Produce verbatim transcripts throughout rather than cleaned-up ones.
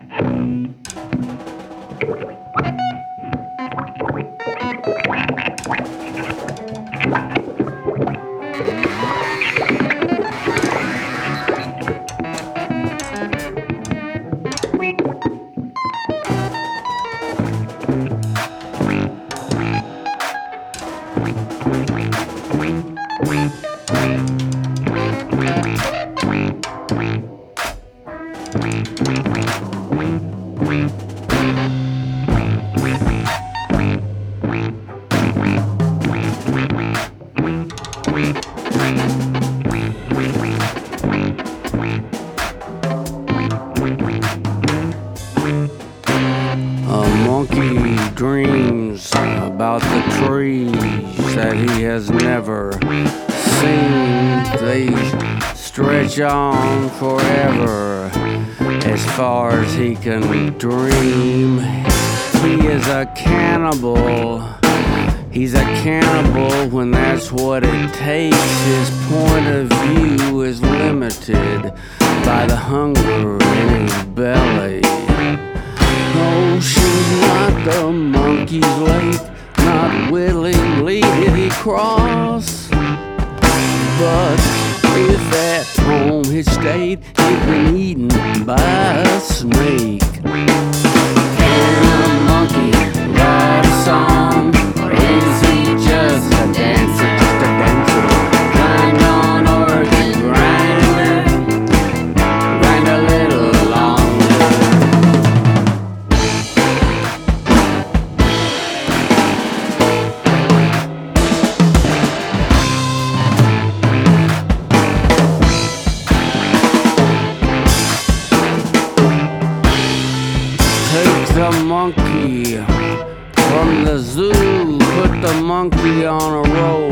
Monkey dreams about the trees that he has never seen. They stretch on forever as far as he can dream. He is a cannibal. He's a cannibal when that's what it takes. His point of view is limited by the hunger in his belly. No, she's not the monkey's late, not willingly did he cross. But if at home he'd stayed, he'd been eaten by a snake. Can a monkey write a song, or is he just a dancer, just a dancer? Grind on organ grinder, grind a little the monkey from the zoo, put the monkey on a roll.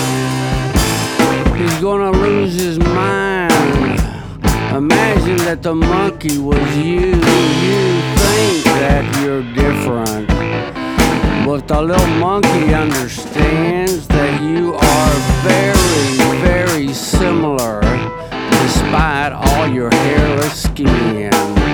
He's gonna lose his mind. Imagine that the monkey was you. You think that you're different, but the little monkey understands that you are very, very similar, despite all your hairless skin.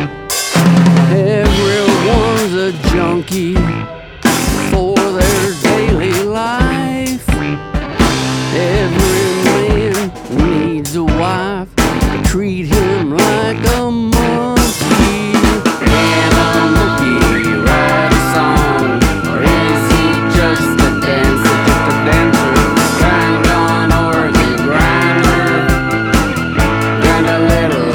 Everyone's a junkie for their daily life. Every man needs a wife. Treat him like a monkey. Can a monkey write a song, or is he just a dancer, just a dancer? Grind on organ grinder, grind a little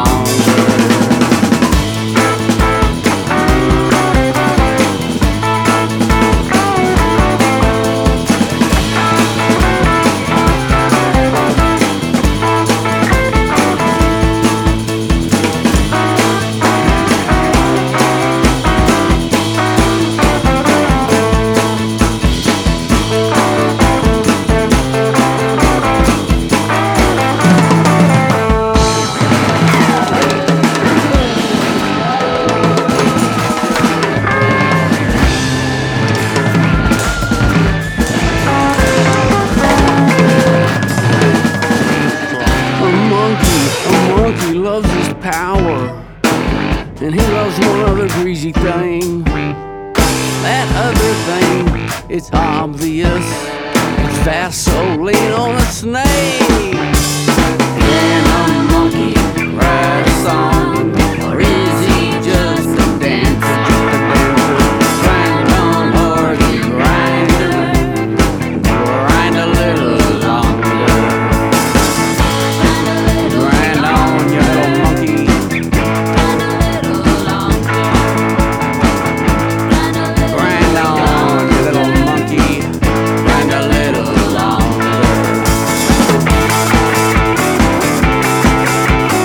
power, and he loves one other greasy thing. That other thing, it's obvious, it's Vaseline on a snake. Can a monkey write a song, or is he just a dancer, just a dancer? Grind on organ grinder, grind a little longer. Grind on, you little monkey. Grind on, you little monkey. Grind a little longer.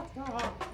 Stop.